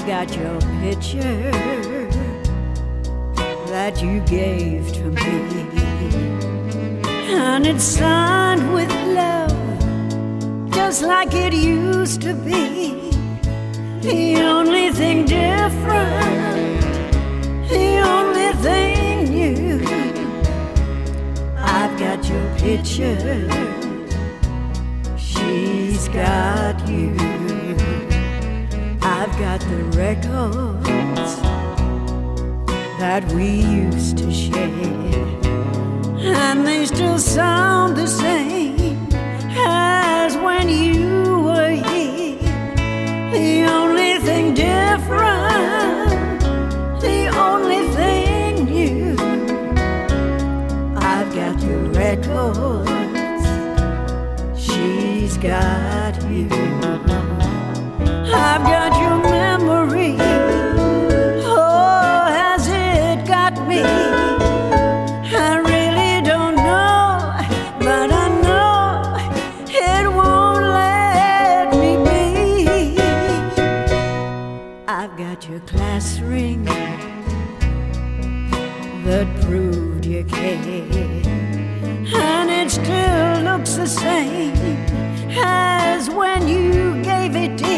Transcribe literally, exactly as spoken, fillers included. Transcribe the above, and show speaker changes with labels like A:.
A: got your picture that you gave to me, and it's signed with love, just like it used to be. The only thing different, the only thing new, I've got your picture, she's got you. I've got the records that we used to share, and they still sound the same as when you were here. The only thing different, the only thing new, I've got the records, she's got you. I've got your memory, oh, has it got me? I really don't know, but I know it won't let me be. I've got your class ring that proved you cared, and it still looks the same as when you gave it to